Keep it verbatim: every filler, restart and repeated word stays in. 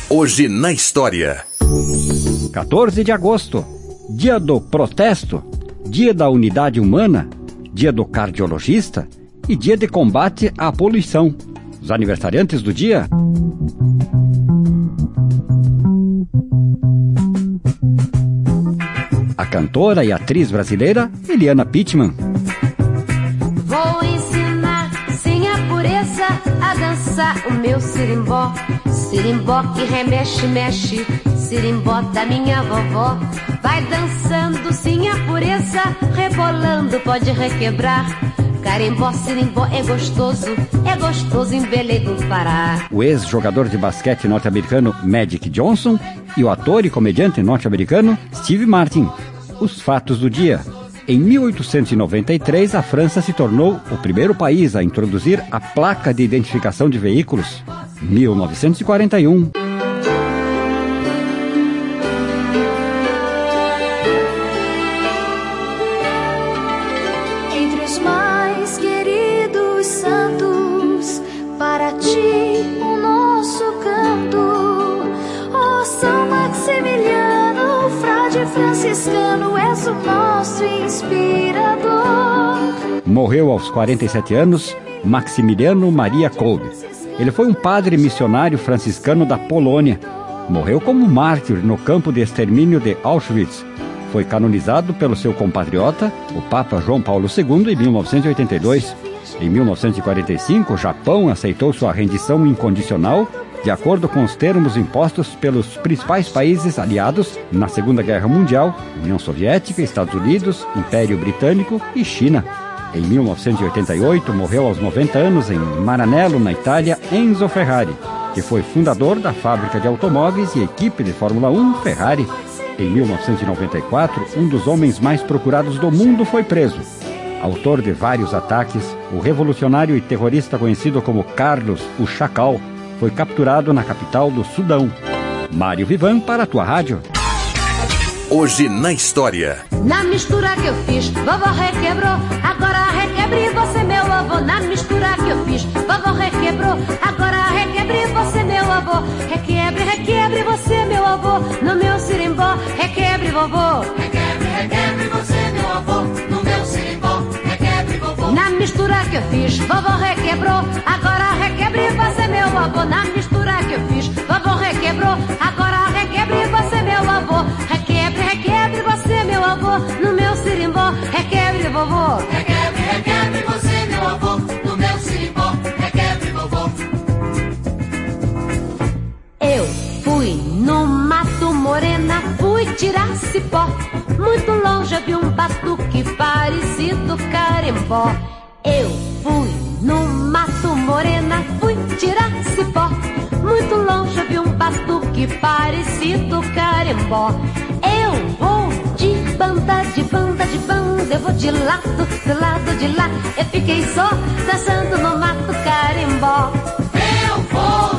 Hoje na história. quatorze de agosto, dia do protesto, dia da unidade humana, dia do cardiologista e dia de combate à poluição. Os aniversariantes do dia: a cantora e atriz brasileira Eliana Pittman. Vou ensinar, sem a pureza, a dançar o meu sirimbó. Sirimbó que remexe, mexe, sirimbó da minha vovó. Vai dançando, sim, a pureza, rebolando, pode requebrar. Carimbó, sirimbó é gostoso, é gostoso em Belém do Pará. O ex-jogador de basquete norte-americano Magic Johnson e o ator e comediante norte-americano Steve Martin. Os fatos do dia. Em mil oitocentos e noventa e três, a França se tornou o primeiro país a introduzir a placa de identificação de veículos. mil novecentos e quarenta e um. Entre os mais queridos santos, para ti o nosso canto. Ó São Maximiliano, frade franciscano, és o nosso inspirador. Morreu aos quarenta e sete anos Maximiliano Maria Kolbe. Ele foi um padre missionário franciscano da Polônia. Morreu como mártir no campo de extermínio de Auschwitz. Foi canonizado pelo seu compatriota, o Papa João Paulo segundo, em mil novecentos e oitenta e dois. Em mil novecentos e quarenta e cinco, o Japão aceitou sua rendição incondicional, de acordo com os termos impostos pelos principais países aliados na Segunda Guerra Mundial: União Soviética, Estados Unidos, Império Britânico e China. Em mil novecentos e oitenta e oito, morreu aos noventa anos em Maranello, na Itália, Enzo Ferrari, que foi fundador da fábrica de automóveis e equipe de Fórmula um Ferrari. Em mil novecentos e noventa e quatro, um dos homens mais procurados do mundo foi preso. Autor de vários ataques, o revolucionário e terrorista conhecido como Carlos o Chacal foi capturado na capital do Sudão. Mário Vivan para a tua rádio. Hoje na história. Na mistura que eu fiz, vovó requebrou, agora requebre você, meu avô. Na mistura que eu fiz, vovó requebrou, agora requebre você, meu avô. Requebre, requebre você, meu avô, no meu sirimbó. Requebre, vovô. Requebre, requebre você, meu avô, no meu sirimbó. Requebre, vovô. Na mistura que eu fiz, vovó requebrou, agora requebre você, meu avô. Na mistura que eu fiz, vovó requebrou, agora requebre você, meu avô. Requebre, requebre você, meu avô, no meu sirimbó. Requebre, vovô. Requebre, requebre você, meu avô, no meu sirimbó. Requebre, vovô. Eu fui no mato, morena, fui tirar cipó. Muito longe eu vi um batuque parecido carimbó. Eu fui no mato, morena, fui tirar cipó. Muito longe eu vi um batuque parecido carimbó. Eu vou de banda, de banda, de banda, eu vou de lado, de lado, de lá. Eu fiquei só dançando no mato carimbó. Eu vou